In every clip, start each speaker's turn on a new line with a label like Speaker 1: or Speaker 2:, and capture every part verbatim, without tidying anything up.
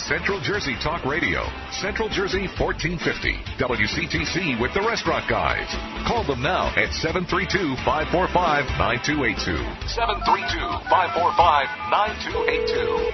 Speaker 1: Central Jersey Talk Radio. Central Jersey fourteen fifty. W C T C with the Restaurant Guys. Call them now at seven three two, five four five, nine two eight two. seven three two, five four five, nine two eight two.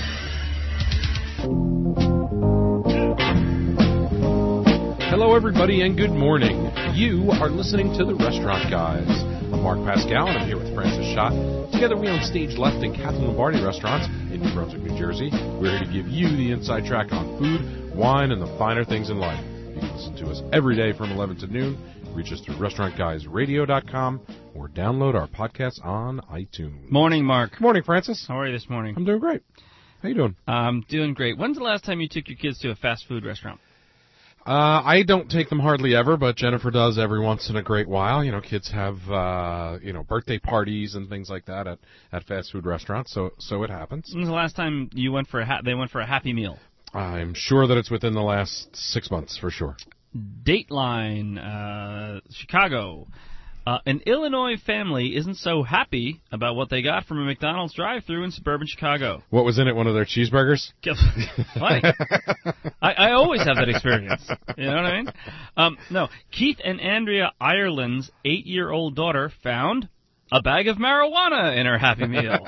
Speaker 2: Hello, everybody, and good morning. You are listening to the Restaurant Guys. I'm Mark Pascal, and I'm here with Francis Schott. Together, we own Stage Left and Kathleen Lombardi restaurants in New Brunswick, New Jersey. We're here to give you the inside track on food, wine, and the finer things in life. You can listen to us every day from eleven to noon. Reach us through restaurant guys radio dot com or download our podcast on iTunes.
Speaker 3: Morning, Mark.
Speaker 2: Morning, Francis.
Speaker 3: How are you this morning?
Speaker 2: I'm doing great. How you doing?
Speaker 3: I'm doing great. When's the last time you took your kids to a fast food restaurant?
Speaker 2: Uh, I don't take them hardly ever, but Jennifer does every once in a great while. You know, kids have, uh, you know, birthday parties and things like that at, at fast food restaurants, so so it happens.
Speaker 3: When's the last time you went for a ha- they went for a Happy Meal?
Speaker 2: I'm sure that it's within the last six months, for sure.
Speaker 3: Dateline, uh, Chicago. Uh, an Illinois family isn't so happy about what they got from a McDonald's drive-thru in suburban Chicago.
Speaker 2: What was in it, one of their cheeseburgers?
Speaker 3: Funny. I, I always have that experience. You know what I mean? Um, no, Keith and Andrea Ireland's eight-year-old daughter found a bag of marijuana in her Happy Meal.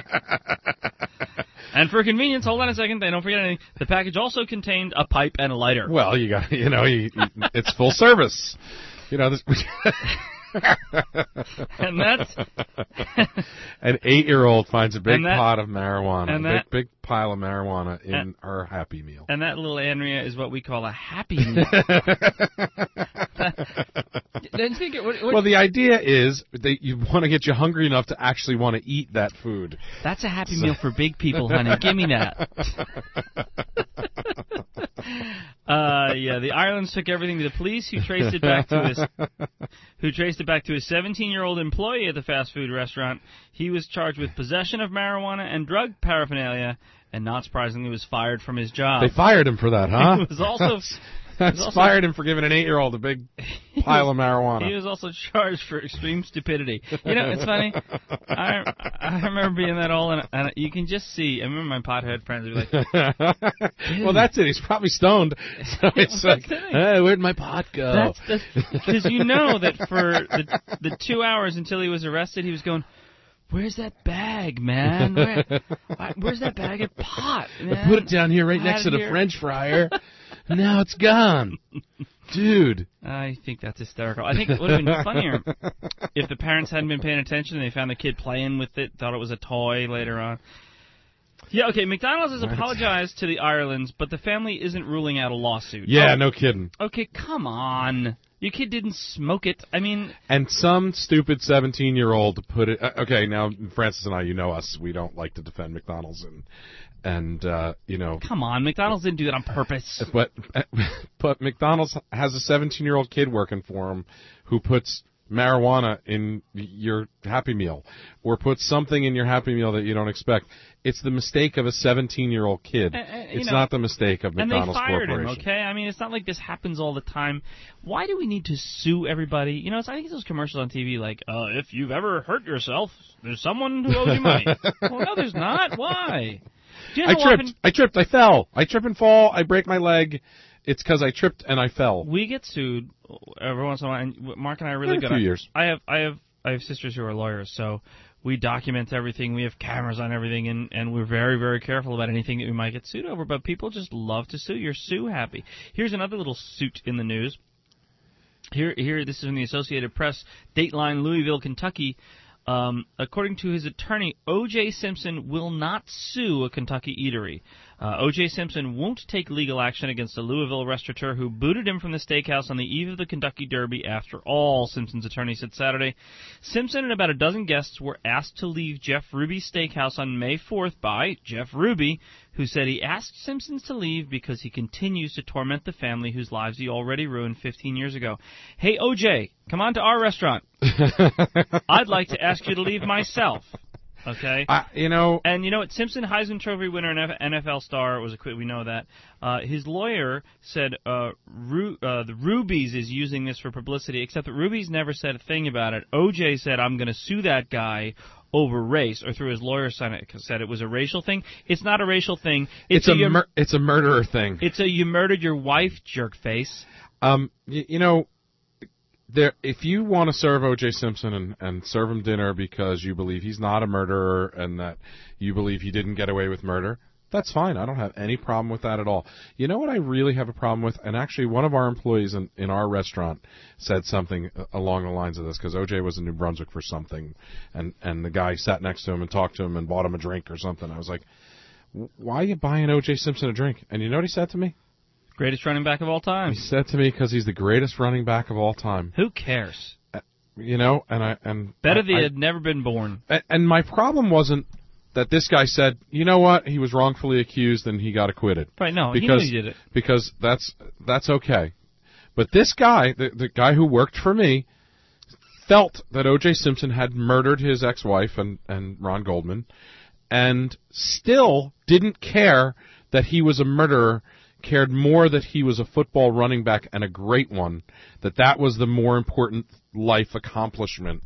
Speaker 3: And for convenience, hold on a second, they don't forget anything. The package also contained a pipe and a lighter.
Speaker 2: Well, you got, you know, you, it's full service. You know, this...
Speaker 3: And that's
Speaker 2: an eight-year-old finds a big
Speaker 3: that,
Speaker 2: pot of marijuana, a
Speaker 3: that,
Speaker 2: big, big pile of marijuana in
Speaker 3: and,
Speaker 2: her Happy Meal.
Speaker 3: And that little Andrea is what we call a Happy Meal. think it, what, what,
Speaker 2: well, the idea is that you want to get you hungry enough to actually want to eat that food.
Speaker 3: That's a Happy Meal for big people, honey. Give me that. Uh, yeah, the Irelands took everything to the police, who traced it back to his, who traced it back to his seventeen-year-old employee at the fast food restaurant. He was charged with possession of marijuana and drug paraphernalia, and not surprisingly, was fired from his job.
Speaker 2: They fired him for that, huh?
Speaker 3: He was also.
Speaker 2: That's
Speaker 3: also,
Speaker 2: fired him for giving an eight-year-old a big pile of marijuana.
Speaker 3: He was also charged for extreme stupidity. You know, it's funny. I I remember being that old, and, and you can just see. I remember my pothead friends would be like,
Speaker 2: well, that's it. He's probably stoned. So it's like, hey, where'd my pot go?
Speaker 3: Because you know that for the, the two hours until he was arrested, he was going, where's that bag, man? Where, where's that bag of pot, man?
Speaker 2: I put it down here right next to the
Speaker 3: here.
Speaker 2: French fryer. Now it's gone. Dude.
Speaker 3: I think that's hysterical. I think it would have been funnier if the parents hadn't been paying attention and they found the kid playing with it, thought it was a toy later on. Yeah, okay, McDonald's has apologized to the Irelands, but the family isn't ruling out a lawsuit.
Speaker 2: Yeah,
Speaker 3: oh,
Speaker 2: no kidding.
Speaker 3: Okay, come on. Your kid didn't smoke it. I mean...
Speaker 2: And some stupid seventeen-year-old put it... Okay, now, Francis and I, you know us. We don't like to defend McDonald's and... And, uh, you know...
Speaker 3: Come on, McDonald's didn't do that on purpose.
Speaker 2: But but McDonald's has a seventeen-year-old kid working for him who puts marijuana in your Happy Meal or puts something in your Happy Meal that you don't expect. It's the mistake of a seventeen-year-old kid.
Speaker 3: Uh, uh,
Speaker 2: it's
Speaker 3: know,
Speaker 2: not the mistake of McDonald's
Speaker 3: and they fired
Speaker 2: Corporation.
Speaker 3: Him, okay? I mean, it's not like this happens all the time. Why do we need to sue everybody? You know, it's, I think it's those commercials on T V like, uh, if you've ever hurt yourself, there's someone who owes you money. Well, no, there's not. Why? Do you know
Speaker 2: I tripped.
Speaker 3: often...
Speaker 2: I tripped. I fell. I trip and fall. I break my leg. It's because I tripped and I fell.
Speaker 3: We get sued every once in a while, and Mark and I are really
Speaker 2: in
Speaker 3: good.
Speaker 2: A few
Speaker 3: at,
Speaker 2: years.
Speaker 3: I have, I have, I have sisters who are lawyers, so we document everything. We have cameras on everything, and, and we're very, very careful about anything that we might get sued over. But people just love to sue. You're sue happy. Here's another little suit in the news. Here, here. This is from the Associated Press. Dateline, Louisville, Kentucky. Um, according to his attorney, O J. Simpson will not sue a Kentucky eatery. Uh, O J. Simpson won't take legal action against a Louisville restaurateur who booted him from the steakhouse on the eve of the Kentucky Derby after all, Simpson's attorney said Saturday. Simpson and about a dozen guests were asked to leave Jeff Ruby's steakhouse on May fourth by Jeff Ruby, who said he asked Simpsons to leave because he continues to torment the family whose lives he already ruined fifteen years ago. Hey, O J, come on to our restaurant. I'd like to ask you to leave myself. Okay,
Speaker 2: uh, you know,
Speaker 3: and you know what? Simpson, Heisman Trophy winner and N F L star, was a quit. We know that. Uh, his lawyer said uh, Ru- uh, the Rubies is using this for publicity, except that Rubies never said a thing about it. O J said, "I'm going to sue that guy over race, or through his lawyer said it was a racial thing. It's not a racial thing.
Speaker 2: It's,
Speaker 3: It's,
Speaker 2: a
Speaker 3: a,
Speaker 2: mur- it's a murderer thing.
Speaker 3: it's a you murdered your wife, jerk face.
Speaker 2: Um, you, you know, there. If you want to serve O J. Simpson and, and serve him dinner because you believe he's not a murderer and that you believe he didn't get away with murder, that's fine. I don't have any problem with that at all. You know what I really have a problem with? And actually, one of our employees in, in our restaurant said something along the lines of this, because O J was in New Brunswick for something, and, and the guy sat next to him and talked to him and bought him a drink or something. I was like, why are you buying O J. Simpson a drink? And you know what he said to me?
Speaker 3: Greatest running back of all time.
Speaker 2: He said to me, because he's the greatest running back of all time.
Speaker 3: Who cares?
Speaker 2: Uh, you know, and I... and
Speaker 3: Bet
Speaker 2: I,
Speaker 3: if he
Speaker 2: I,
Speaker 3: had never been born.
Speaker 2: And my problem wasn't that this guy said, you know what, he was wrongfully accused and he got acquitted.
Speaker 3: Right, no,
Speaker 2: because,
Speaker 3: he knew he did it.
Speaker 2: Because that's that's okay. But this guy, the, the guy who worked for me, felt that O J. Simpson had murdered his ex-wife and, and Ron Goldman, and still didn't care that he was a murderer, cared more that he was a football running back and a great one, that that was the more important life accomplishment.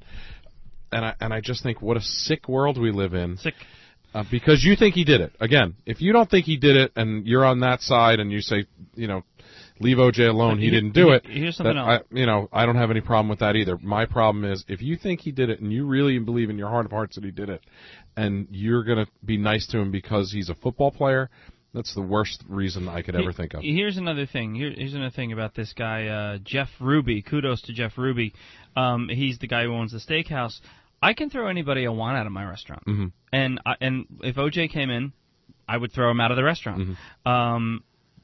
Speaker 2: And I, and I just think, what a sick world we live in.
Speaker 3: Sick.
Speaker 2: Uh, because you think he did it. Again, if you don't think he did it and you're on that side and you say, you know, leave O J alone, he, he didn't do it.
Speaker 3: Here's something
Speaker 2: that
Speaker 3: else.
Speaker 2: I, you know, I don't have any problem with that either. My problem is, if you think he did it and you really believe in your heart of hearts that he did it, and you're going to be nice to him because he's a football player, that's the worst reason I could ever think of.
Speaker 3: Here's another thing. Here, here's another thing about this guy, uh, Jeff Ruby. Kudos to Jeff Ruby. Um, he's the guy who owns the steakhouse. I can throw anybody I want out of my restaurant,
Speaker 2: mm-hmm.
Speaker 3: and I, and if O J came in, I would throw him out of the restaurant.
Speaker 2: Mm-hmm.
Speaker 3: Um,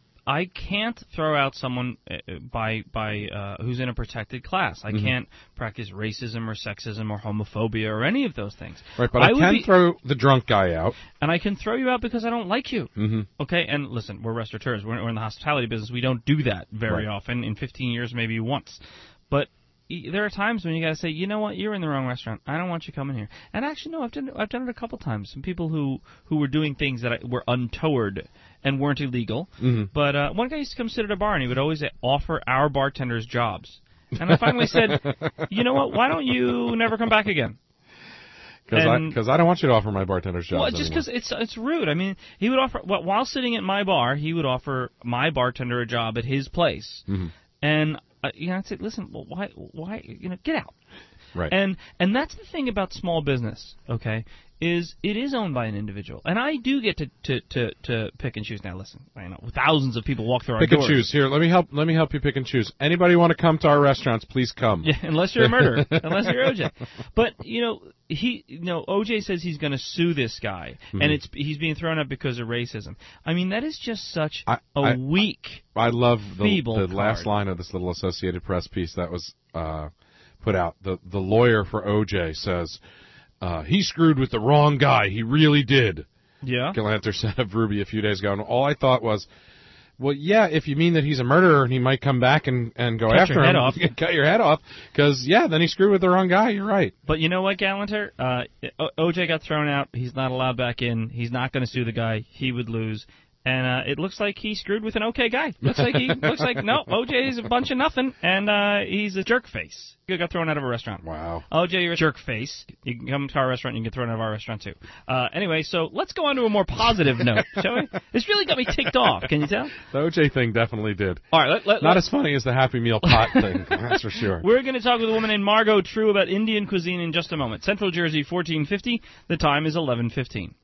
Speaker 3: I can't throw out someone by by uh, who's in a protected class. I mm-hmm. can't practice racism or sexism or homophobia or any of those things.
Speaker 2: Right, but I, I can be, throw the drunk guy out.
Speaker 3: And I can throw you out because I don't like you.
Speaker 2: Mm-hmm.
Speaker 3: Okay, and listen, we're restaurateurs. We're, we're in the hospitality business. We don't do that very
Speaker 2: right.
Speaker 3: often. In fifteen years, maybe once. But there are times when you got to say, you know what, you're in the wrong restaurant. I don't want you coming here. And actually, no, I've done I've done it a couple times. Some people who, who were doing things that I, were untoward and weren't illegal.
Speaker 2: Mm-hmm.
Speaker 3: But uh, one guy used to come sit at a bar, and he would always offer our bartenders jobs. And I finally said, you know what, why don't you never come back again?
Speaker 2: Because I, cause I don't want you to offer my bartender's jobs
Speaker 3: Well, just because it's it's rude. I mean, he would offer, well, while sitting at my bar, he would offer my bartender a job at his place.
Speaker 2: Mm-hmm.
Speaker 3: And Uh, you know, I'd say, listen, well, why, why, you know, get out.
Speaker 2: Right.
Speaker 3: And and that's the thing about small business, okay, is it is owned by an individual. And I do get to, to, to, to pick and choose. Now, listen, I know thousands of people walk through our
Speaker 2: pick
Speaker 3: doors.
Speaker 2: Pick and choose. Here, let me help Let me help you pick and choose. Anybody want to come to our restaurants, please come.
Speaker 3: Yeah, unless you're a murderer. Unless you're O J. But, you know, he, you know, O J says he's going to sue this guy, mm-hmm. and it's he's being thrown out because of racism. I mean, that is just such
Speaker 2: I,
Speaker 3: a
Speaker 2: I,
Speaker 3: weak,
Speaker 2: I love the, the last
Speaker 3: card.
Speaker 2: line of this little Associated Press piece that was uh, put out. The the lawyer for O J says, uh, he screwed with the wrong guy. He really did.
Speaker 3: Yeah.
Speaker 2: Galanter said of Ruby a few days ago. And all I thought was, well, yeah, if you mean that he's a murderer and he might come back and, and go
Speaker 3: cut
Speaker 2: after
Speaker 3: your
Speaker 2: him,
Speaker 3: head off.
Speaker 2: cut your head off, because, yeah, then he screwed with the wrong guy. You're right.
Speaker 3: But you know what, Galanter? Uh, O J got thrown out. He's not allowed back in. He's not going to sue the guy. He would lose. And uh, it looks like he screwed with an okay guy. Looks like he looks like no, O J's a bunch of nothing, and uh, he's a jerk face. He got thrown out of a restaurant.
Speaker 2: Wow.
Speaker 3: O J, you're a jerk face. You can come to our restaurant, and you can get thrown out of our restaurant too. Uh, anyway, so let's go on to a more positive note, shall we? This really got me ticked off. Can you tell?
Speaker 2: The O J thing definitely did.
Speaker 3: All right, let, let,
Speaker 2: not
Speaker 3: let,
Speaker 2: as funny as the Happy Meal pot thing. That's for sure.
Speaker 3: We're going to talk with a woman named Margot True about Indian cuisine in just a moment. Central Jersey, fourteen fifty. The time is eleven fifteen.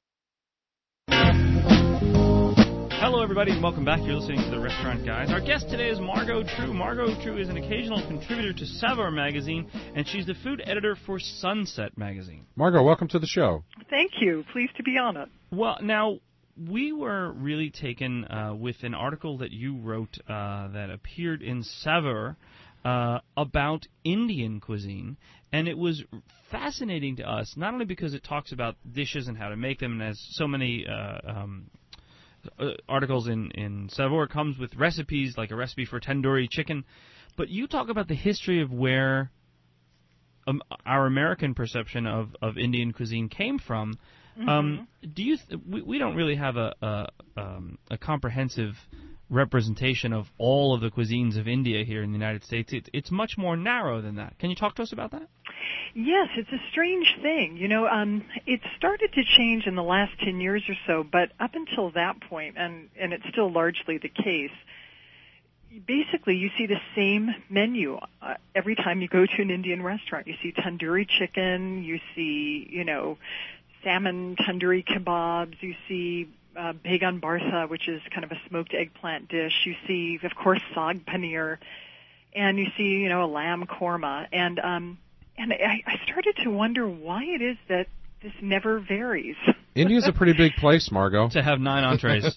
Speaker 3: Hello, everybody, and welcome back. You're listening to The Restaurant Guys. Our guest today is Margot True. Margot True is an occasional contributor to Savoir magazine, and she's the food editor for Sunset magazine.
Speaker 2: Margot, welcome to the show.
Speaker 4: Thank you. Pleased to be on it.
Speaker 3: Well, now, we were really taken uh, with an article that you wrote uh, that appeared in Savoir uh, about Indian cuisine, and it was fascinating to us, not only because it talks about dishes and how to make them, and has so many uh, um Uh, articles in, in Savoir comes with recipes, like a recipe for tandoori chicken. But you talk about the history of where um, our American perception of, of Indian cuisine came from.
Speaker 4: Mm-hmm.
Speaker 3: Um, do you? Th- we, we don't really have a a, um, a comprehensive representation of all of the cuisines of India here in the United States. It, it's much more narrow than that. Can you talk to us about that?
Speaker 4: Yes, it's a strange thing. You know, um, it started to change in the last ten years or so, but up until that point, and, and it's still largely the case, basically you see the same menu uh, every time you go to an Indian restaurant. You see tandoori chicken, you see, you know, salmon tandoori kebabs, you see uh, baigan bharta, which is kind of a smoked eggplant dish. You see, of course, saag paneer, and you see, you know, a lamb korma. And um, and I, I started to wonder why it is that this never varies.
Speaker 2: India's a pretty big place, Margot.
Speaker 3: To have nine entrees.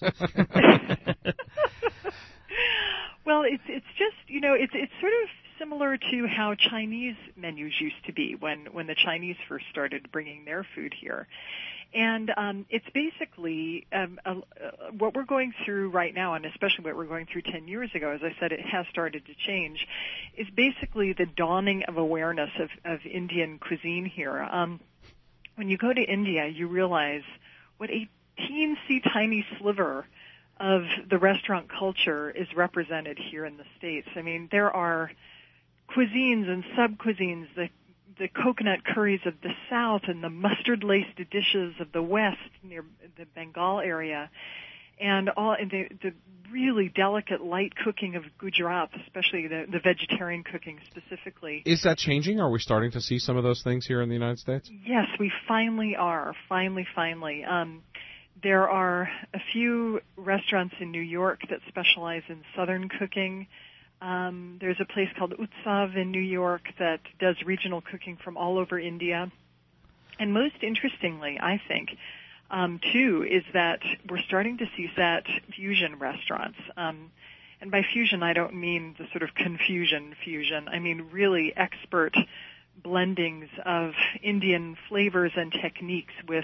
Speaker 4: Well, it's it's just, you know, it's it's sort of similar to how Chinese menus used to be when when the Chinese first started bringing their food here. And um, it's basically um, uh, what we're going through right now, and especially what we're going through ten years ago, as I said, it has started to change, is basically the dawning of awareness of, of Indian cuisine here. Um, when you go to India, you realize what a teensy tiny sliver of the restaurant culture is represented here in the States. I mean, there are cuisines and sub-cuisines, the the coconut curries of the South and the mustard-laced dishes of the West near the Bengal area, and all and the, the really delicate light cooking of Gujarat, especially the, the vegetarian cooking specifically.
Speaker 2: Is that changing? Are we starting to see some of those things here in the United States?
Speaker 4: Yes, we finally are. Finally, finally. Um, there are a few restaurants in New York that specialize in Southern cooking. Um, there's a place called Utsav in New York that does regional cooking from all over India. And most interestingly, I think, um, too, is that we're starting to see that fusion restaurants. Um, and by fusion, I don't mean the sort of confusion fusion. I mean really expert blendings of Indian flavors and techniques with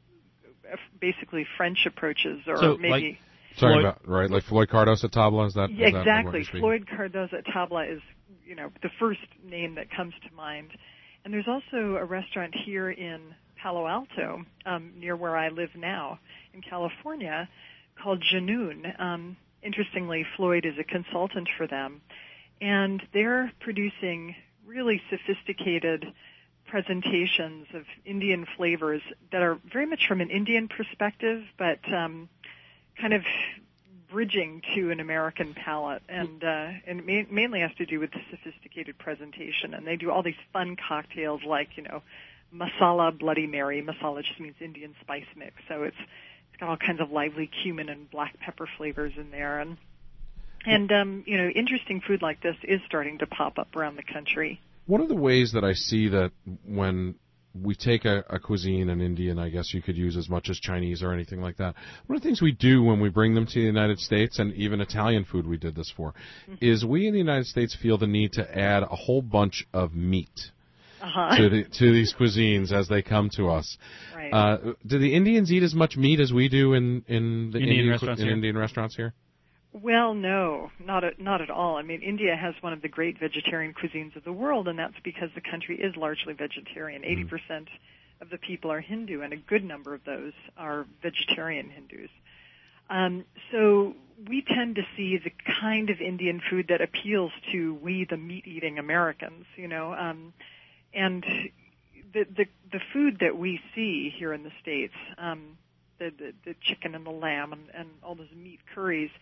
Speaker 4: basically French approaches, or
Speaker 3: so,
Speaker 4: maybe...
Speaker 3: Like-
Speaker 2: Talking
Speaker 3: Floyd,
Speaker 2: about, right, like Floyd Cardos at Tabla, is that?
Speaker 4: Yeah,
Speaker 2: is that
Speaker 4: exactly.
Speaker 2: what
Speaker 4: Floyd Cardos at Tabla is, you know, the first name that comes to mind. And there's also a restaurant here in Palo Alto, um, near where I live now, in California, called Janoon. Um, interestingly, Floyd is a consultant for them, and they're producing really sophisticated presentations of Indian flavors that are very much from an Indian perspective, but um, kind of bridging to an American palate, and uh, and ma- mainly has to do with the sophisticated presentation. And they do all these fun cocktails like, you know, masala Bloody Mary. Masala just means Indian spice mix, so it's it's got all kinds of lively cumin and black pepper flavors in there. And and um, you know, interesting food like this is starting to pop up around the country.
Speaker 2: One of the ways that I see that when we take a, a cuisine, an Indian, I guess you could use as much as Chinese or anything like that. One of the things we do when we bring them to the United States, and even Italian food we did this for, mm-hmm. is we in the United States feel the need to add a whole bunch of meat
Speaker 4: uh-huh.
Speaker 2: to, the, to these cuisines as they come to us.
Speaker 4: Right.
Speaker 2: Uh, do the Indians eat as much meat as we do in, in the
Speaker 3: Indian,
Speaker 2: Indian,
Speaker 3: restaurants
Speaker 2: in
Speaker 3: here?
Speaker 2: Indian restaurants here?
Speaker 4: Well, no, not at, not at all. I mean, India has one of the great vegetarian cuisines of the world, and that's because the country is largely vegetarian. eighty percent mm. of the people are Hindu, and a good number of those are vegetarian Hindus. Um, so we tend to see the kind of Indian food that appeals to we, the meat-eating Americans, you know. Um, and the, the the food that we see here in the States, um, the, the the chicken and the lamb and, and all those meat curries,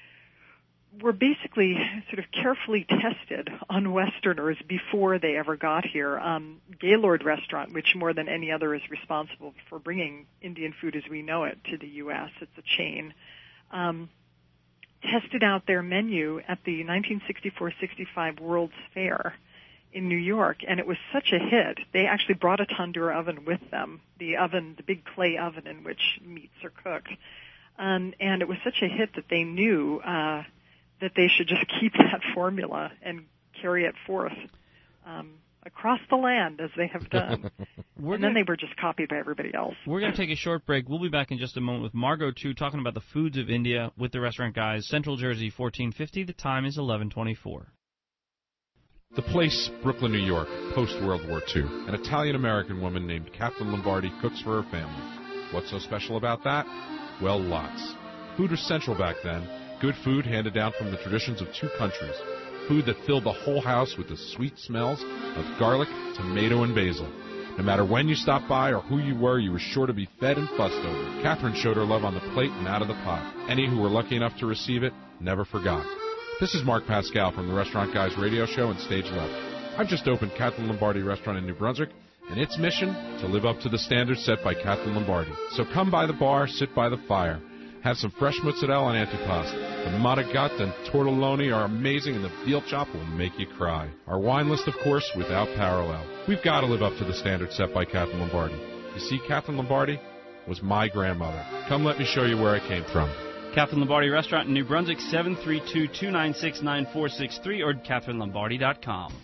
Speaker 4: were basically sort of carefully tested on Westerners before they ever got here. Um, Gaylord Restaurant, which more than any other is responsible for bringing Indian food as we know it to the U S, it's a chain, um, tested out their menu at the nineteen sixty-four sixty-five World's Fair in New York, and it was such a hit. They actually brought a tandoor oven with them, the oven, the big clay oven in which meats are cooked. Um, and it was such a hit that they knew uh, that they should just keep that formula and carry it forth um, across the land as they have done. and
Speaker 3: gonna,
Speaker 4: then they were just copied by everybody else.
Speaker 3: We're going to take a short break. We'll be back in just a moment with Margot Tu talking about the foods of India with the Restaurant Guys. Central Jersey, fourteen fifty. The time is eleven twenty-four.
Speaker 2: The place, Brooklyn, New York, post-World War Two. An Italian-American woman named Kathleen Lombardi cooks for her family. What's so special about that? Well, lots. Food was central back then. Good food handed down from the traditions of two countries. Food that filled the whole house with the sweet smells of garlic, tomato, and basil. No matter when you stopped by or who you were, you were sure to be fed and fussed over. Catherine showed her love on the plate and out of the pot. Any who were lucky enough to receive it never forgot. This is Mark Pascal from the Restaurant Guys radio show and Stage Left. I've just opened Catherine Lombardi Restaurant in New Brunswick, and its mission, to live up to the standards set by Catherine Lombardi. So come by the bar, sit by the fire. Have some fresh mozzarella and antipasto. The matagat and tortelloni are amazing, and the veal chop will make you cry. Our wine list, of course, without parallel. We've got to live up to the standards set by Catherine Lombardi. You see, Catherine Lombardi was my grandmother. Come let me show you where I came from.
Speaker 3: Catherine Lombardi Restaurant in New Brunswick, seven three two, two nine six, nine four six three or catherine lombardi dot com.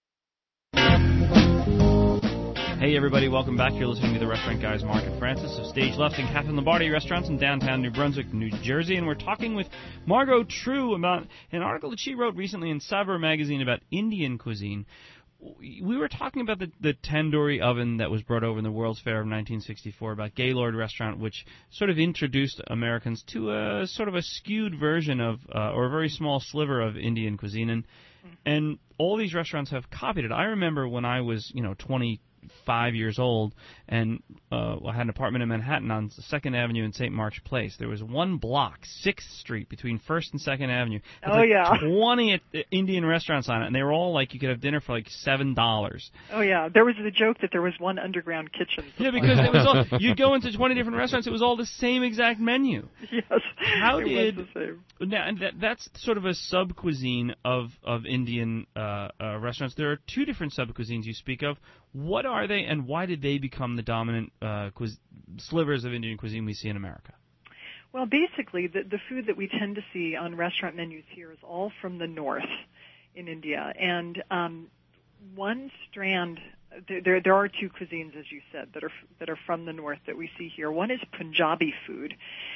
Speaker 3: Hey everybody, welcome back. You're listening to the Restaurant Guys, Mark and Francis of Stage Left and Catherine Lombardi Restaurants in downtown New Brunswick, New Jersey, and we're talking with Margot True about an article that she wrote recently in Savar magazine about Indian cuisine. We were talking about the, the tandoori oven that was brought over in the World's Fair of nineteen sixty-four, about Gaylord Restaurant, which sort of introduced Americans to a sort of a skewed version of, uh, or a very small sliver of Indian cuisine, and and all these restaurants have copied it. I remember when I was, you know, twenty-five years old, and uh, I had an apartment in Manhattan on second Avenue and Saint Mark's Place. There was one block, sixth Street, between first and second Avenue.
Speaker 4: Oh,
Speaker 3: like
Speaker 4: yeah.
Speaker 3: twenty Indian restaurants on it, and they were all like, you could have dinner for like seven dollars.
Speaker 4: Oh, yeah. There was the joke that there was one underground kitchen.
Speaker 3: Yeah, because it was all, you'd go into twenty different restaurants, it was all the same exact menu.
Speaker 4: Yes.
Speaker 3: How
Speaker 4: it
Speaker 3: did
Speaker 4: was the same.
Speaker 3: Now, and that, that's sort of a sub-cuisine of, of Indian uh, uh, restaurants. There are two different sub-cuisines you speak of. What are they, and why did they become the dominant uh, cuis- slivers of Indian cuisine we see in America?
Speaker 4: Well, basically, the, the food that we tend to see on restaurant menus here is all from the north in India. And um, one strand, there, there are two cuisines, as you said, that are that are from the north that we see here. One is Punjabi food.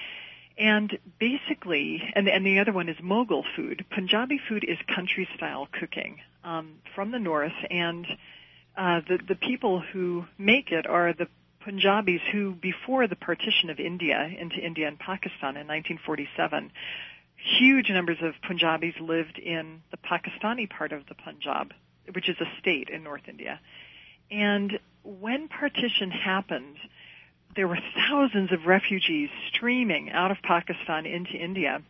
Speaker 4: And basically, and, and the other one is Mughal food. Punjabi food is country-style cooking um, from the north, and uh, the, the people who make it are the Punjabis who, before the partition of India into India and Pakistan in nineteen forty-seven, huge numbers of Punjabis lived in the Pakistani part of the Punjab, which is a state in North India. And when partition happened, there were thousands of refugees streaming out of Pakistan into India,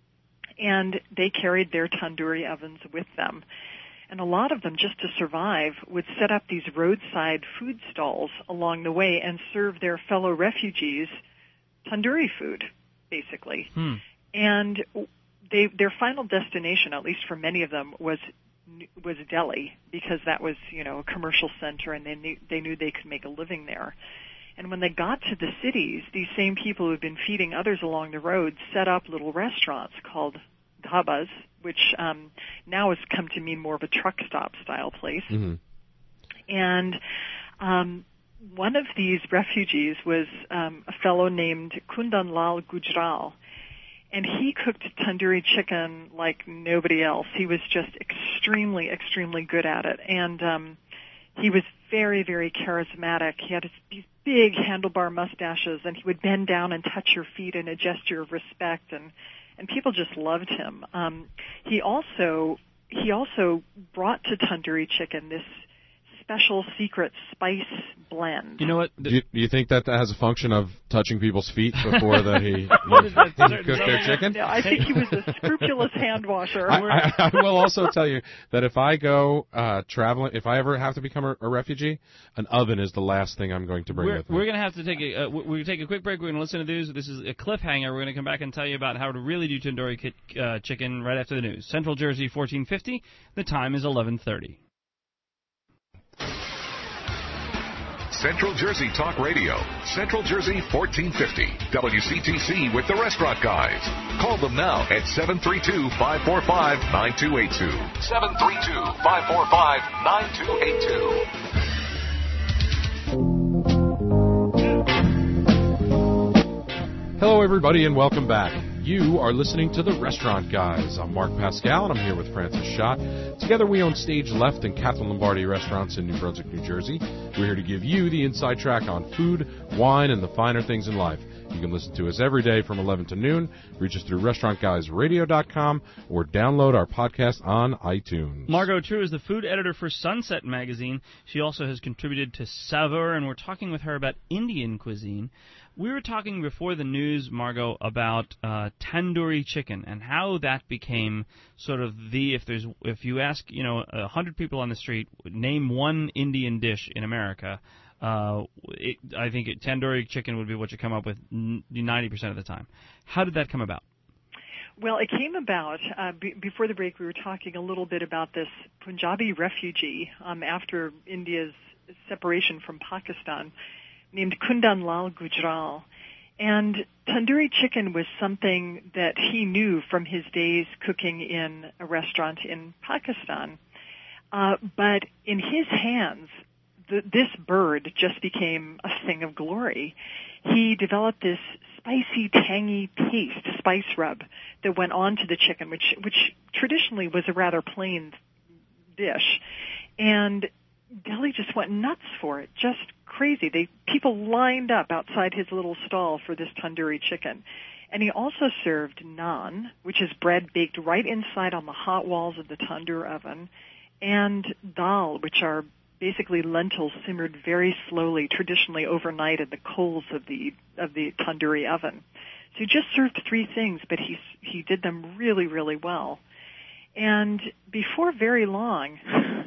Speaker 4: and they carried their tandoori ovens with them. And a lot of them, just to survive, would set up these roadside food stalls along the way and serve their fellow refugees tandoori food, basically.
Speaker 3: Hmm.
Speaker 4: And they, their final destination, at least for many of them, was was Delhi, because that was, you know, a commercial center, and they knew, they knew they could make a living there. And when they got to the cities, these same people who had been feeding others along the road set up little restaurants called dhabas, which um, now has come to mean more of a truck stop style place.
Speaker 2: Mm-hmm.
Speaker 4: And um, one of these refugees was um, a fellow named Kundan Lal Gujral, and he cooked tandoori chicken like nobody else. He was just extremely, extremely good at it, and um, he was very, very charismatic. He had these big handlebar mustaches, and he would bend down and touch your feet in a gesture of respect, and and people just loved him. Um, he also he also brought to tandoori chicken this special secret spice blend.
Speaker 3: You know what?
Speaker 5: Do you, do you think that that has a function of touching people's feet before that he, he cooked their chicken?
Speaker 4: Yeah, I think he was a scrupulous hand washer.
Speaker 5: I, I, I will also tell you that if I go uh, traveling, if I ever have to become a, a refugee, an oven is the last thing I'm going to bring
Speaker 3: we're,
Speaker 5: with me.
Speaker 3: We're going to have to take a uh, we're going to take a quick break. We're going to listen to the news. This is a cliffhanger. We're going to come back and tell you about how to really do tandoori ki- uh, chicken right after the news. Central Jersey, fourteen fifty. The time is eleven thirty.
Speaker 1: Central Jersey Talk Radio, Central Jersey fourteen fifty, W C T C with the Restaurant Guys. Call them now at seven three two, five four five, nine two eight two. seven three two, five four five, nine two eight two.
Speaker 2: Hello, everybody, and welcome back. You are listening to The Restaurant Guys. I'm Mark Pascal, and I'm here with Francis Schott. Together, we own Stage Left and Catherine Lombardi Restaurants in New Brunswick, New Jersey. We're here to give you the inside track on food, wine, and the finer things in life.
Speaker 5: You can listen to us every day from eleven to noon. Reach us through restaurant guys radio dot com or download our podcast on iTunes.
Speaker 3: Margot True is the food editor for Sunset Magazine. She also has contributed to Saveur, and we're talking with her about Indian cuisine. We were talking before the news, Margot, about uh, tandoori chicken and how that became sort of the, if there's, if you ask, you know, a hundred people on the street, name one Indian dish in America, uh, it, I think it, tandoori chicken would be what you come up with ninety percent of the time. How did that come about?
Speaker 4: Well, it came about, uh, b- before the break we were talking a little bit about this Punjabi refugee um, after India's separation from Pakistan, named Kundan Lal Gujral. And tandoori chicken was something that he knew from his days cooking in a restaurant in Pakistan. Uh, but in his hands, the, this bird just became a thing of glory. He developed this spicy, tangy paste, spice rub, that went onto the chicken, which, which traditionally was a rather plain dish. And Delhi just went nuts for it, just crazy. They people lined up outside his little stall for this tandoori chicken. And he also served naan, which is bread baked right inside on the hot walls of the tandoor oven, and dal, which are basically lentils simmered very slowly, traditionally overnight in the coals of the of the tandoori oven. So he just served three things, but he he did them really, really well. And before very long,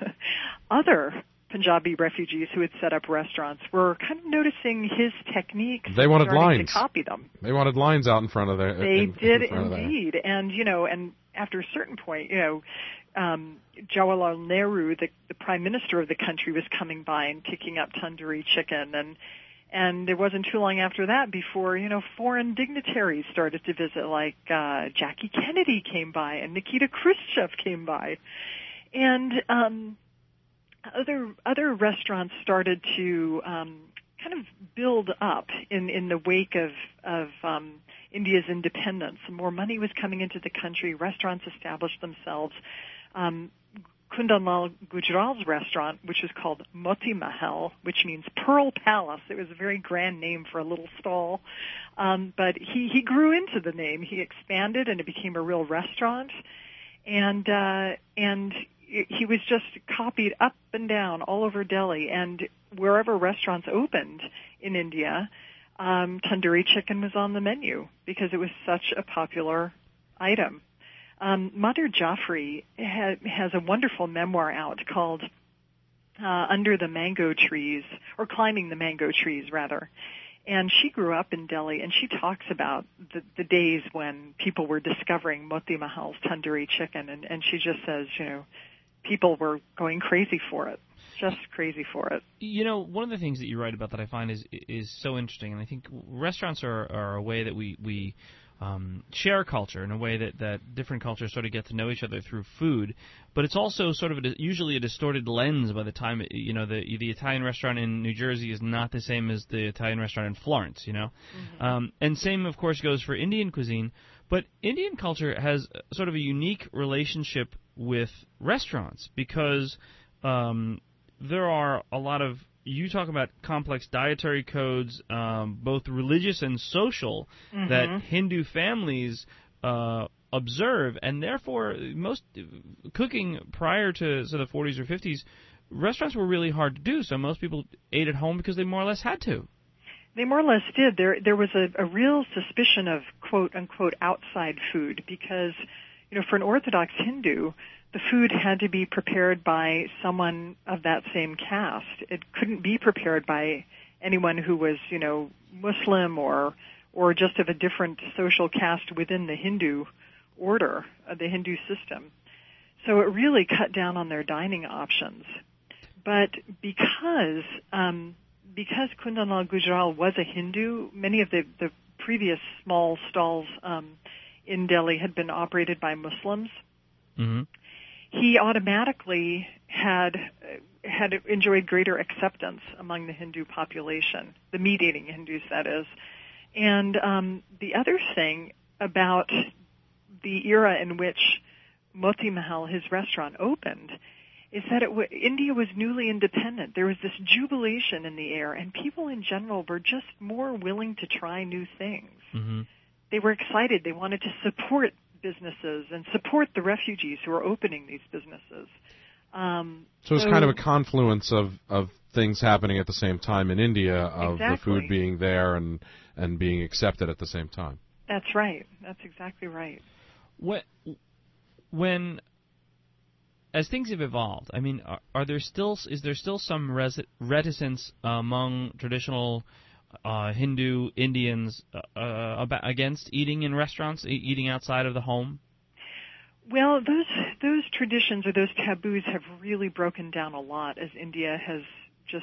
Speaker 4: other Punjabi refugees who had set up restaurants were kind of noticing his techniques.
Speaker 5: They wanted
Speaker 4: starting
Speaker 5: lines.
Speaker 4: to copy them.
Speaker 5: They wanted lines out in front of their.
Speaker 4: They
Speaker 5: in,
Speaker 4: did
Speaker 5: in
Speaker 4: indeed, and you know, and after a certain point, you know, um, Jawaharlal Nehru, the, the prime minister of the country, was coming by and picking up tandoori chicken, and and it wasn't too long after that before, you know, foreign dignitaries started to visit, like uh, Jackie Kennedy came by and Nikita Khrushchev came by, and um, other other restaurants started to um, kind of build up in in the wake of of um, India's independence. More money was coming into the country. Restaurants established themselves. Um, Kundan Lal Gujral's restaurant, which is called Moti Mahal, which means Pearl Palace. It was a very grand name for a little stall. Um, but he, he grew into the name. He expanded, and it became a real restaurant. And uh, and he was just copied up and down all over Delhi. And wherever restaurants opened in India, um, tandoori chicken was on the menu because it was such a popular item. Um, Madhur Jaffrey ha- has a wonderful memoir out called uh, Under the Mango Trees, or Climbing the Mango Trees, rather. And she grew up in Delhi, and she talks about the, the days when people were discovering Moti Mahal's tandoori chicken, and, and she just says, you know, people were going crazy for it, just crazy for it.
Speaker 3: You know, one of the things that you write about that I find is is so interesting, and I think restaurants are, are a way that we... we Um, share culture in a way that, that different cultures sort of get to know each other through food, but it's also sort of a, usually a distorted lens by the time, it, you know, the the Italian restaurant in New Jersey is not the same as the Italian restaurant in Florence, you know. Mm-hmm. Um, and same, of course, goes for Indian cuisine, but Indian culture has sort of a unique relationship with restaurants because um, there are a lot of You talk about complex dietary codes, um, both religious and social, mm-hmm. that Hindu families uh, observe, and therefore most cooking prior to so the forties or fifties, restaurants were really hard to do. So most people ate at home because they more or less had to.
Speaker 4: They more or less did. There, there was a, a real suspicion of quote unquote outside food because, you know, for an Orthodox Hindu, the food had to be prepared by someone of that same caste. It couldn't be prepared by anyone who was, you know, Muslim or or just of a different social caste within the Hindu order, uh, the Hindu system. So it really cut down on their dining options. But because um, because Kundan Lal Gujral was a Hindu, many of the, the previous small stalls um, in Delhi had been operated by Muslims. Mm-hmm. He automatically had had enjoyed greater acceptance among the Hindu population, the meat-eating Hindus, that is. And um, the other thing about the era in which Moti Mahal, his restaurant, opened, is that it w- India was newly independent. There was this jubilation in the air, and people in general were just more willing to try new things.
Speaker 3: Mm-hmm.
Speaker 4: They were excited. They wanted to support businesses and support the refugees who are opening these businesses. Um,
Speaker 5: so it's
Speaker 4: so,
Speaker 5: kind of a confluence of, of things happening at the same time in India, of
Speaker 4: exactly.
Speaker 5: the food being there and, and being accepted at the same time.
Speaker 4: That's right. That's exactly right.
Speaker 3: What, when, as things have evolved, I mean, are, are there still is there still some res- reticence among traditional uh, Hindu Indians uh, about, against eating in restaurants, e- eating outside of the home?
Speaker 4: Well, those those traditions or those taboos have really broken down a lot as India has just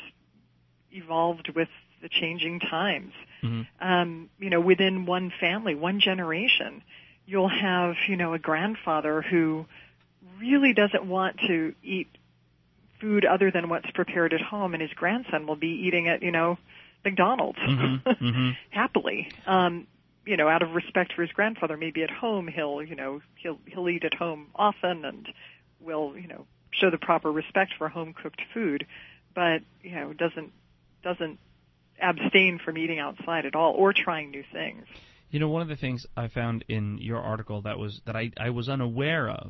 Speaker 4: evolved with the changing times.
Speaker 3: Mm-hmm.
Speaker 4: Um, you know, within one family, one generation, you'll have, you know, a grandfather who really doesn't want to eat food other than what's prepared at home, and his grandson will be eating at, you know, McDonald's
Speaker 3: mm-hmm. Mm-hmm.
Speaker 4: happily. Um, you know, out of respect for his grandfather, maybe at home he'll, you know, he'll he'll eat at home often and will, you know, show the proper respect for home cooked food, but you know, doesn't doesn't abstain from eating outside at all or trying new things.
Speaker 3: You know, one of the things I found in your article that was that I, I was unaware of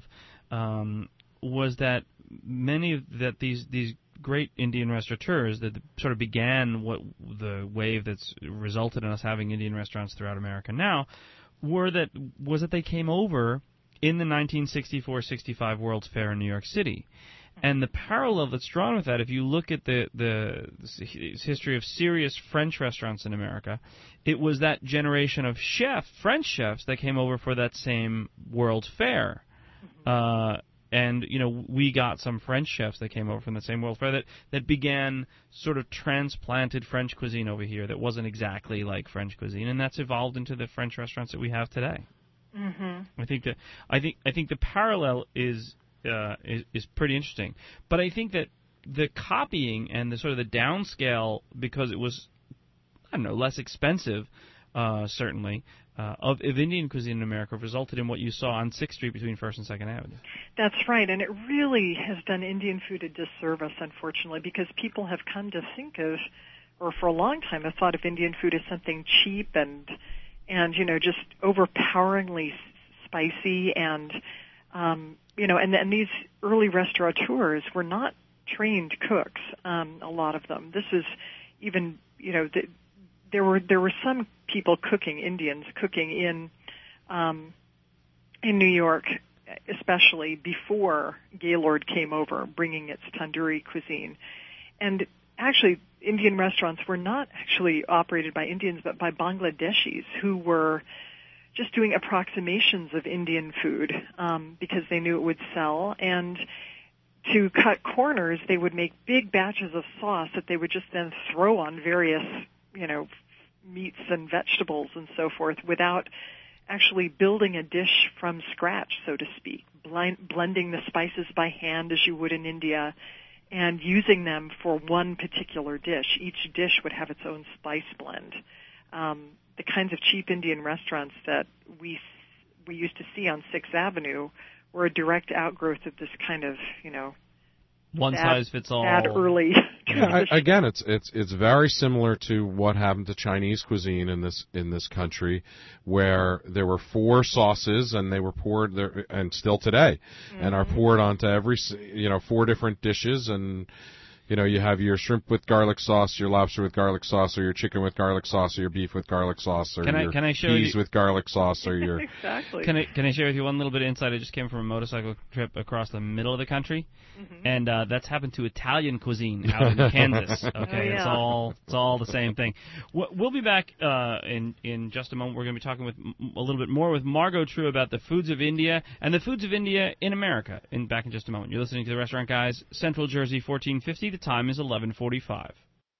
Speaker 3: um, was that many of that these these great Indian restaurateurs that sort of began what the wave that's resulted in us having Indian restaurants throughout America now were that was that they came over in the nineteen sixty-four sixty-five World's Fair in New York City. And the parallel that's drawn with that, if you look at the, the history of serious French restaurants in America, it was that generation of chef, French chefs that came over for that same World Fair. Uh, and, you know, we got some French chefs that came over from the same World Fair that, that began sort of transplanted French cuisine over here that wasn't exactly like French cuisine, and that's evolved into the French restaurants that we have today.
Speaker 4: Mm-hmm.
Speaker 3: I think that I think I think the parallel is Uh, is, is pretty interesting. But I think that the copying and the sort of the downscale, because it was, I don't know, less expensive, uh, certainly, uh, of, of Indian cuisine in America resulted in what you saw on sixth Street between first and second Avenue.
Speaker 4: That's right, and it really has done Indian food a disservice, unfortunately, because people have come to think of, or for a long time have thought of Indian food as something cheap and, and you know, just overpoweringly spicy and, um, you know, and, and these early restaurateurs were not trained cooks, um, a lot of them. This is even, you know, the, there were there were some people cooking, Indians cooking in um, in New York, especially before Gaylord came over, bringing its tandoori cuisine. And actually, Indian restaurants were not actually operated by Indians, but by Bangladeshis who were just doing approximations of Indian food um, because they knew it would sell. And to cut corners, they would make big batches of sauce that they would just then throw on various, you know, meats and vegetables and so forth without actually building a dish from scratch, so to speak, blind, blending the spices by hand as you would in India and using them for one particular dish. Each dish would have its own spice blend. Um, the kinds of cheap Indian restaurants that we we used to see on sixth Avenue were a direct outgrowth of this kind of, you know,
Speaker 3: one
Speaker 4: bad,
Speaker 3: size fits all.
Speaker 4: Bad early.
Speaker 5: Yeah, I, again, it's it's it's very similar to what happened to Chinese cuisine in this in this country, where there were four sauces and they were poured there, and still today, mm-hmm. and are poured onto every you know four different dishes. And you know, you have your shrimp with garlic sauce, your lobster with garlic sauce, or your chicken with garlic sauce, or your beef with garlic sauce, or
Speaker 3: can
Speaker 5: your
Speaker 3: I, can I show
Speaker 5: peas
Speaker 3: you...
Speaker 5: with garlic sauce, or your...
Speaker 4: Exactly.
Speaker 3: Can I, can I share with you one little bit of insight? I just came from a motorcycle trip across the middle of the country, mm-hmm. and uh, that's happened to Italian cuisine out in Kansas. Okay,
Speaker 4: oh, yeah.
Speaker 3: it's all it's all the same thing. We'll be back uh, in in just a moment. We're going to be talking with a little bit more with Margot True about the foods of India and the foods of India in America. In back in just a moment. You're listening to the Restaurant Guys, Central Jersey, fourteen fifty. The time is eleven forty-five.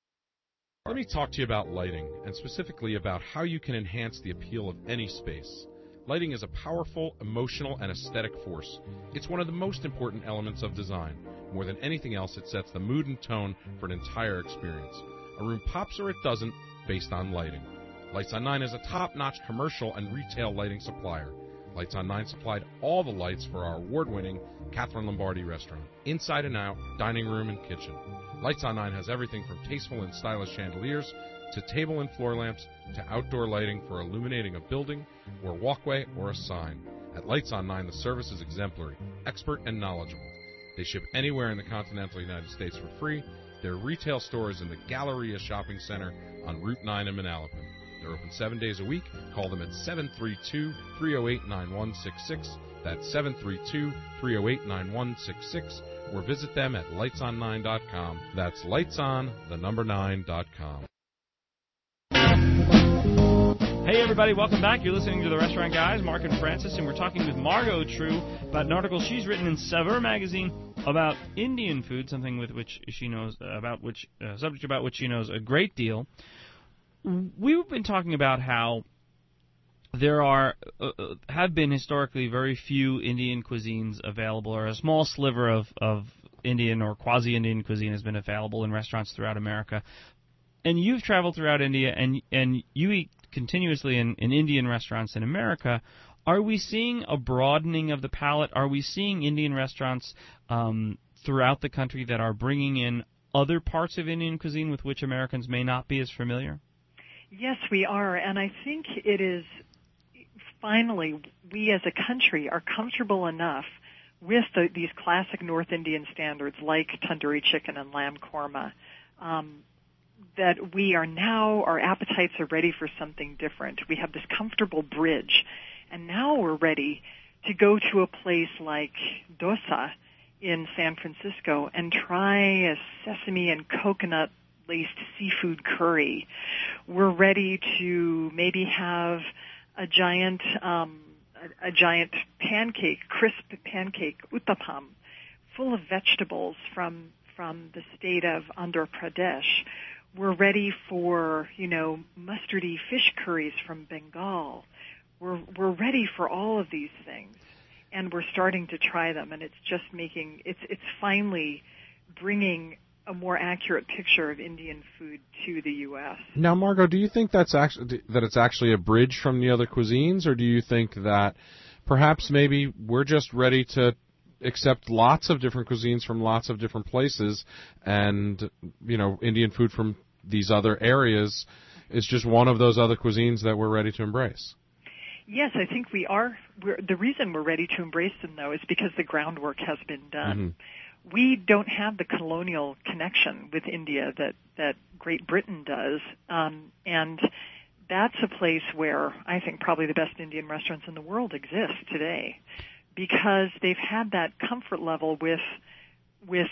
Speaker 5: Let me talk to you about lighting, and specifically about how you can enhance the appeal of any space. Lighting is a powerful, emotional, and aesthetic force. It's one of the most important elements of design. More than anything else, it sets the mood and tone for an entire experience. A room pops or it doesn't, based on lighting. Lights on Nine is a top-notch commercial and retail lighting supplier. Lights on Nine supplied all the lights for our award-winning Catherine Lombardi restaurant, inside and out, dining room and kitchen. Lights on Nine has everything from tasteful and stylish chandeliers to table and floor lamps to outdoor lighting for illuminating a building or walkway or a sign. At Lights on Nine, the service is exemplary, expert, and knowledgeable. They ship anywhere in the continental United States for free. Their retail store is in the Galleria Shopping Center on Route nine in Manalapan. They're open seven days a week. Call them at seven three two, three oh eight, nine one six six. That's seven three two, three oh eight, nine one six six. Or visit them at lights on nine dot com. That's lightson, the number nine dot com.
Speaker 3: Hey everybody, welcome back. You're listening to The Restaurant Guys, Mark and Francis, and we're talking with Margot True about an article she's written in Saveur magazine about Indian food, something with which she knows about which uh, subject about which she knows a great deal. We've been talking about how there are uh, have been historically very few Indian cuisines available, or a small sliver of, of Indian or quasi-Indian cuisine has been available in restaurants throughout America. And you've traveled throughout India, and and you eat continuously in, in Indian restaurants in America. Are we seeing a broadening of the palate? Are we seeing Indian restaurants um, throughout the country that are bringing in other parts of Indian cuisine with which Americans may not be as familiar?
Speaker 4: Yes, we are, and I think it is finally we as a country are comfortable enough with the, these classic North Indian standards like tandoori chicken and lamb korma, um, that we are now, our appetites are ready for something different. We have this comfortable bridge, and now we're ready to go to a place like Dosa in San Francisco and try a sesame and coconut laced seafood curry. We're ready to maybe have a giant, um, a, a giant pancake, crisp pancake, uttapam, full of vegetables from from the state of Andhra Pradesh. We're ready for, you know, mustardy fish curries from Bengal. We're we're ready for all of these things, and we're starting to try them, and it's just making it's it's finally bringing a more accurate picture of Indian food to the U S.
Speaker 5: Now, Margot, do you think that's actually that it's actually a bridge from the other cuisines, or do you think that perhaps maybe we're just ready to accept lots of different cuisines from lots of different places, and you know, Indian food from these other areas is just one of those other cuisines that we're ready to embrace?
Speaker 4: Yes, I think we are. We're, the reason we're ready to embrace them, though, is because the groundwork has been done. Mm-hmm. We don't have the colonial connection with India that, that Great Britain does, um, and that's a place where I think probably the best Indian restaurants in the world exist today, because they've had that comfort level with with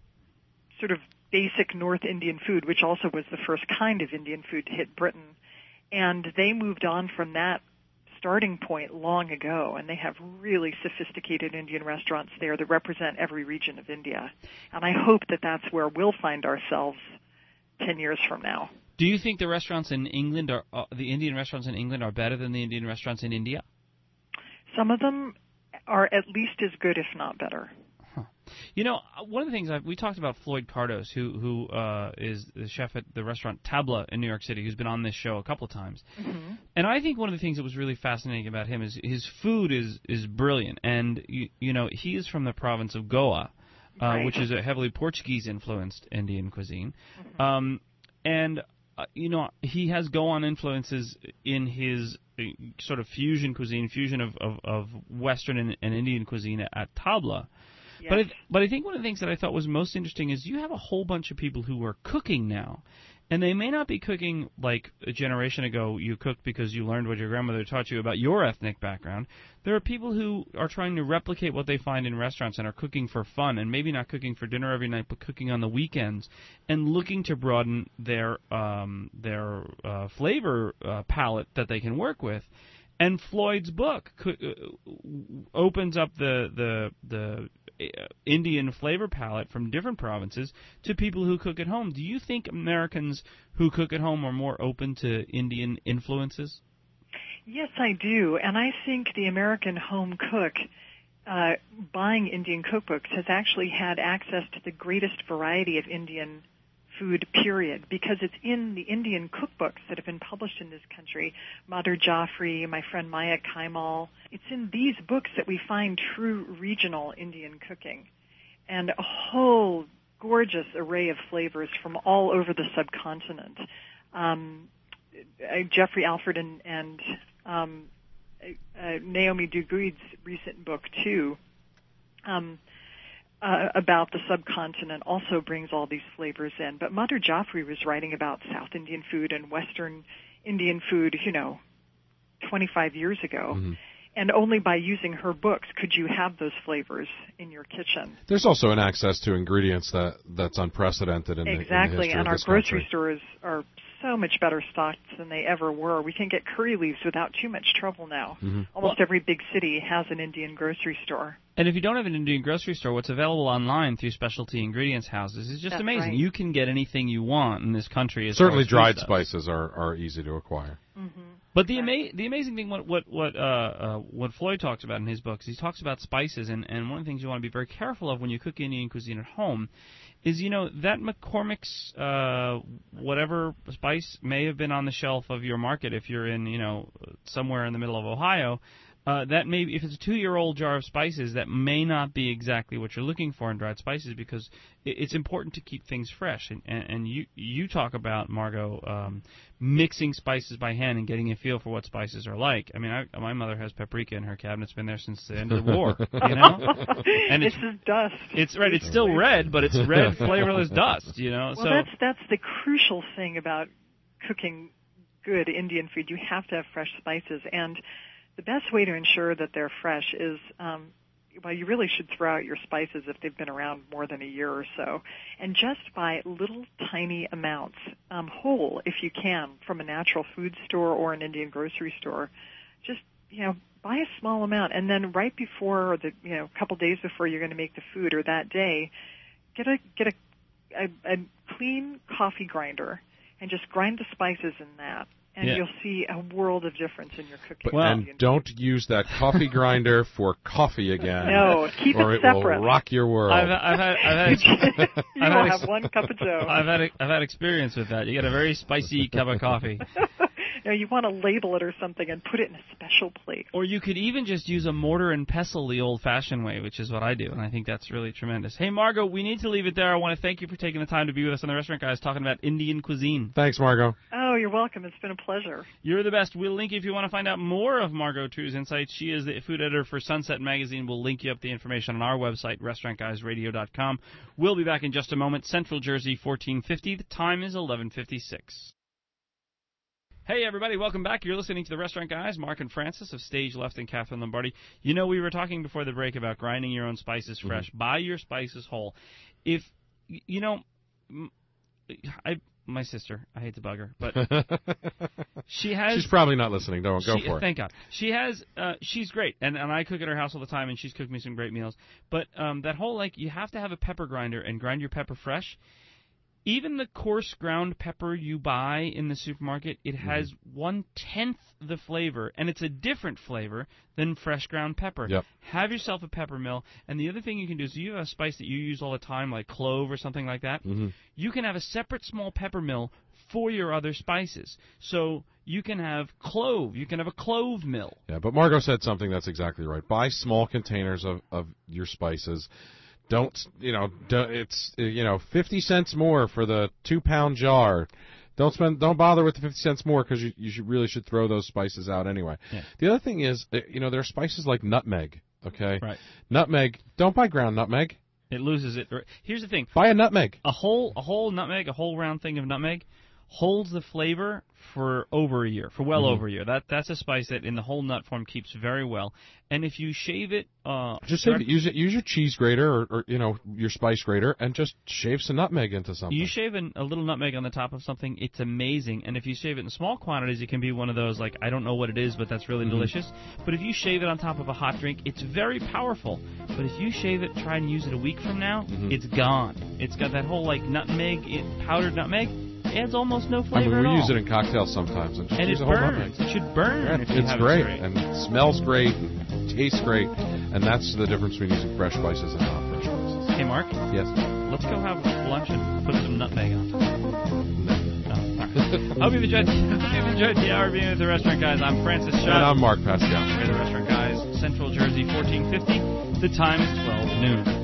Speaker 4: sort of basic North Indian food, which also was the first kind of Indian food to hit Britain. And they moved on from that starting point long ago, and they have really sophisticated Indian restaurants there that represent every region of India. And I hope that that's where we'll find ourselves ten years from now.
Speaker 3: Do you think the restaurants in England are uh, the Indian restaurants in England are better than the Indian restaurants in India?
Speaker 4: Some of them are at least as good, if not better.
Speaker 3: Huh. You know, one of the things I've, we talked about Floyd Cardos, who who uh, is the chef at the restaurant Tabla in New York City, who's been on this show a couple of times. Mm-hmm. And I think one of the things that was really fascinating about him is his food is is brilliant. And you, you know, he is from the province of Goa, uh,
Speaker 4: right.
Speaker 3: which is a heavily Portuguese-influenced Indian cuisine. Mm-hmm. Um, and uh, you know, he has Goan influences in his uh, sort of fusion cuisine, fusion of of, of Western and, and Indian cuisine at, at Tabla.
Speaker 4: Yes.
Speaker 3: But I, but I think one of the things that I thought was most interesting is you have a whole bunch of people who are cooking now, and they may not be cooking like a generation ago you cooked because you learned what your grandmother taught you about your ethnic background. There are people who are trying to replicate what they find in restaurants and are cooking for fun, and maybe not cooking for dinner every night, but cooking on the weekends, and looking to broaden their um, their uh, flavor uh, palette that they can work with. And Floyd's book co- uh, opens up the the the uh, Indian flavor palette from different provinces to people who cook at home. Do you think Americans who cook at home are more open to Indian influences?
Speaker 4: Yes, I do. And I think the American home cook uh, buying Indian cookbooks has actually had access to the greatest variety of Indian food, period, because it's in the Indian cookbooks that have been published in this country. Madhur Jaffrey, my friend Maya Kaimal. It's in these books that we find true regional Indian cooking. And a whole gorgeous array of flavors from all over the subcontinent. Um, Jeffrey Alford and, and um, uh, Naomi Duguid's recent book, too, um, uh, about the subcontinent also brings all these flavors in. But Madhur Jaffrey was writing about South Indian food and Western Indian food, you know, twenty-five years ago. Mm-hmm. And only by using her books could you have those flavors in your kitchen.
Speaker 5: There's also an access to ingredients that that's unprecedented in,
Speaker 4: exactly.
Speaker 5: the, in the history
Speaker 4: and
Speaker 5: of
Speaker 4: our
Speaker 5: this
Speaker 4: grocery
Speaker 5: country.
Speaker 4: stores are so much better stocked than they ever were. We can get curry leaves without too much trouble now.
Speaker 5: Mm-hmm.
Speaker 4: Almost well, every big city has an Indian grocery store.
Speaker 3: And if you don't have an Indian grocery store, what's available online through specialty ingredients houses is just
Speaker 4: That's
Speaker 3: amazing.
Speaker 4: Right.
Speaker 3: You can get anything you want in this country. As
Speaker 5: Certainly,
Speaker 3: far as
Speaker 5: dried spices are, are easy to acquire.
Speaker 4: Mm-hmm.
Speaker 3: But the ama- the amazing thing, what what what uh, uh, what Floyd talks about in his books, he talks about spices, and, and one of the things you want to be very careful of when you cook Indian cuisine at home is, you know, that McCormick's uh, whatever spice may have been on the shelf of your market if you're in, you know, somewhere in the middle of Ohio. Uh, that may, if it's a two-year-old jar of spices, that may not be exactly what you're looking for in dried spices, because it, it's important to keep things fresh. And, and, and you you talk about, Margot, um, mixing spices by hand and getting a feel for what spices are like. I mean, I, my mother has paprika in her cabinet. It's been there since the end of the war. You know, and
Speaker 4: it's just dust.
Speaker 3: It's right. It's still red, but it's red, flavorless dust. You know,
Speaker 4: well,
Speaker 3: so
Speaker 4: that's that's the crucial thing about cooking good Indian food. You have to have fresh spices, and the best way to ensure that they're fresh is, um, well, you really should throw out your spices if they've been around more than a year or so, and just buy little tiny amounts, um, whole if you can, from a natural food store or an Indian grocery store. Just, you know, buy a small amount, and then right before, or the, you know, a couple days before you're going to make the food, or that day, get a get a, a, a clean coffee grinder and just grind the spices in that. And
Speaker 3: yeah.
Speaker 4: you'll see a world of difference in your cooking.
Speaker 5: Well, and don't use that coffee grinder for coffee again.
Speaker 4: No, keep
Speaker 5: or
Speaker 4: it
Speaker 5: it
Speaker 4: separate.
Speaker 5: will rock your world.
Speaker 3: I've, I've had, I've had,
Speaker 4: you
Speaker 3: I've
Speaker 4: will
Speaker 3: had
Speaker 4: have
Speaker 3: ex-
Speaker 4: one cup of joe.
Speaker 3: I've had, I've had experience with that. You get a very spicy cup of coffee.
Speaker 4: You know, you want to label it or something and put it in a special plate.
Speaker 3: Or you could even just use a mortar and pestle the old-fashioned way, which is what I do, and I think that's really tremendous. Hey, Margot, we need to leave it there. I want to thank you for taking the time to be with us on the Restaurant Guys talking about Indian cuisine.
Speaker 5: Thanks, Margot.
Speaker 4: Oh, you're welcome. It's been a pleasure.
Speaker 3: You're the best. We'll link you if you want to find out more of Margot True's insights. She is the food editor for Sunset Magazine. We'll link you up the information on our website, restaurant guys radio dot com. We'll be back in just a moment. Central Jersey, fourteen fifty. The time is eleven fifty-six. Hey, everybody, welcome back. You're listening to The Restaurant Guys, Mark and Francis of Stage Left and Catherine Lombardi. You know, we were talking before the break about grinding your own spices fresh. Mm-hmm. Buy your spices whole. If, you know, I, my sister, I hate to bug her, but she has...
Speaker 5: She's probably not listening. Don't go
Speaker 3: she,
Speaker 5: for it.
Speaker 3: Thank God. She has, uh, she's great, and, and I cook at her house all the time, and she's cooked me some great meals. But um, that whole, like, you have to have a pepper grinder and grind your pepper fresh. Even the coarse ground pepper you buy in the supermarket, it has mm-hmm. one-tenth the flavor, and it's a different flavor than fresh ground pepper.
Speaker 5: Yep.
Speaker 3: Have yourself a pepper mill, and the other thing you can do is you have a spice that you use all the time, like clove or something like that.
Speaker 5: Mm-hmm.
Speaker 3: You can have a separate small pepper mill for your other spices. So you can have clove. You can have a clove mill.
Speaker 5: Yeah, but Margot said something that's exactly right. Buy small containers of, of your spices. Don't, you know, don't, it's, you know, fifty cents more for the two-pound jar. Don't spend, don't bother with the fifty cents more because you, you should, really should throw those spices out anyway.
Speaker 3: Yeah.
Speaker 5: The other thing is, you know, there are spices like nutmeg, okay?
Speaker 3: Right.
Speaker 5: Nutmeg, don't buy ground nutmeg.
Speaker 3: It loses it. Here's the thing.
Speaker 5: Buy a nutmeg.
Speaker 3: A whole, a whole nutmeg, a whole round thing of nutmeg holds the flavor for over a year, for well
Speaker 5: mm-hmm.
Speaker 3: over a year. That That's a spice that in the whole nut form keeps very well. And if you shave it... Uh,
Speaker 5: just shave it. Use, it. use your cheese grater or, or, you know, your spice grater and just shave some nutmeg into something.
Speaker 3: You shave an, a little nutmeg on the top of something, it's amazing. And if you shave it in small quantities, it can be one of those, like, I don't know what it is, but that's really mm-hmm. delicious. But if you shave it on top of a hot drink, it's very powerful. But if you shave it, try and use it a week from now, mm-hmm. it's gone. It's got that whole, like, nutmeg, it, powdered nutmeg. It adds almost no flavor
Speaker 5: I mean, we
Speaker 3: at all.
Speaker 5: use it in cocktails sometimes. And, just
Speaker 3: and
Speaker 5: use
Speaker 3: it
Speaker 5: a whole
Speaker 3: burns.
Speaker 5: nutmeg.
Speaker 3: It should burn.
Speaker 5: Yeah,
Speaker 3: if you
Speaker 5: it's
Speaker 3: have
Speaker 5: great.
Speaker 3: It straight.
Speaker 5: And it smells great and tastes great. And that's the difference between using fresh spices and not fresh spices.
Speaker 3: Hey, Mark.
Speaker 5: Yes.
Speaker 3: Let's go have lunch and put some nutmeg on.
Speaker 5: No.
Speaker 3: Oh, all right. Hope you've enjoyed, hope you've enjoyed the hour being with the Restaurant Guys. I'm Francis Schott.
Speaker 5: And I'm Mark Pascal.
Speaker 3: We're the Restaurant Guys, Central Jersey, fourteen fifty. The time is twelve noon.